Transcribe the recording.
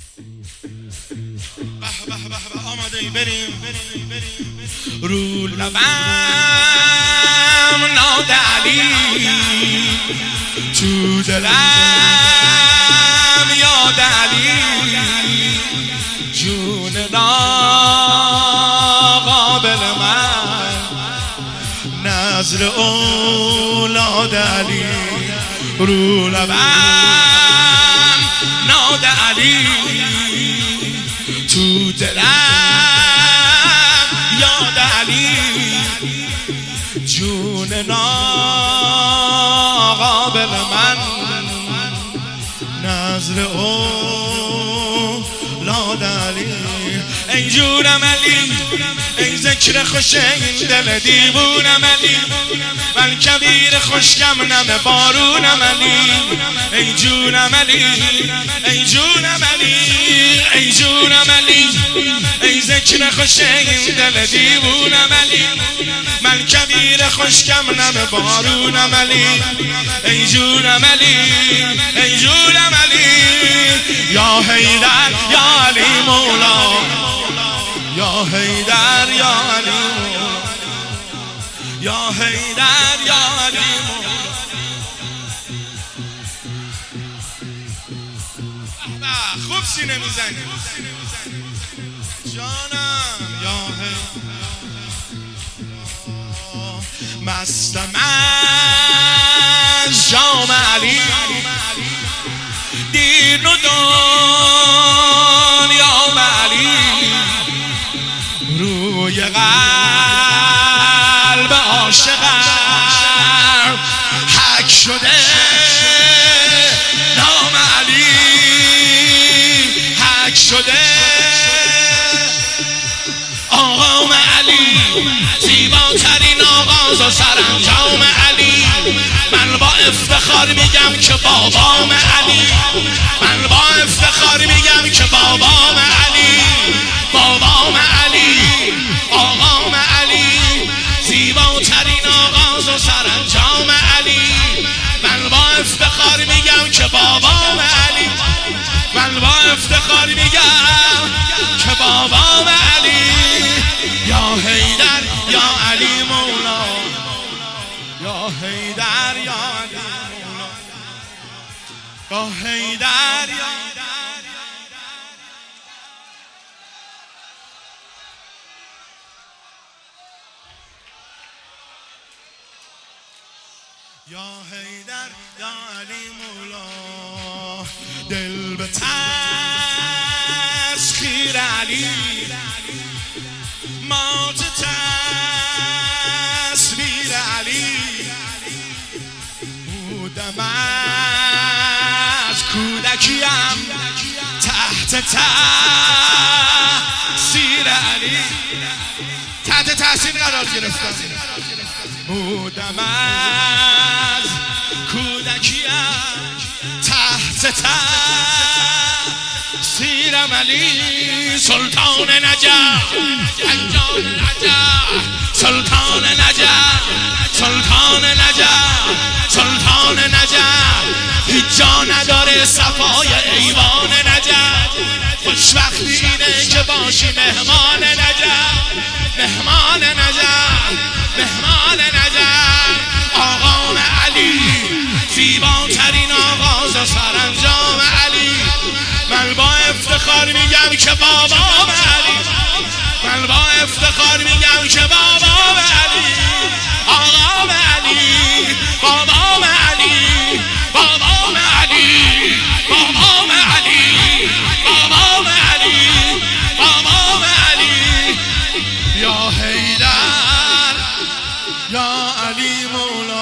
آماده ای بریم رو لبم ناد علی، تو دلم یاد علی، جون ناقابل من نظر اولاد علی، رو لبم ناد علی، تو دلم یاد علی، جون ناقابل من نظر اولاد علی. ای جونم علی، ای ذکر خوش این دل دیوونم علی، من کبیر خشکم نم بارونم علی. ای جونم علی، ای جونم علی، ای جونم علی، ای ذکر خوش این دل دیوونم علی، من کبیر خشکم نم بارونم علی. ای جونم علی، ای جونم علی، یا حیدر یا علی مولا، یا حیدر یا علی مولا، یا حیدر یا علی مولا. خوب سینه میزنی جانم، یا حیدر مستم از جام علی، دین و دنیا علی، روی قلب عاشقم حک شده نام علی، حک شده آقام علی، زیباترین آغاز و سرانجام علی. من با افتخار میگم که بابام علی، من با افتخار میگم که بابام علی، بابام علی، آقام علی، زیباترین آغاز و سرانجام علی. من با افتخار میگم که بابام علی، من با افتخار میگم که بابام علی. یا حیدر یا علی مولا، یا حیدر یا علی مولا، یا حیدر یا یا حیدر یا علی مولا. دل به تسخیر علی، مات تصویر علی، بودم از کودکیم تحت تأثیر علی، تحت تأثیر قرار گرفتم. بودم از کودکیم تحت تأثیرم علی، سلطان نجف، انجام نجف، سلطان نجف، سلطان نجف، سلطان نجف، هیچ جا نداره صفای ایوان نجف. خوشبختی اینه که باشی مهمان نجف، مهمان نجف، مهمان نجف. آقام علی، زیباترین آغاز و سرانجام علی. من با افتخار میگم که بابام علی، من با افتخار میگم که بابام علی، آقام علی، بابام علی، بابام علی، بابام علی، بابام علی، بابام علی. یا حیدر یا علی مولا.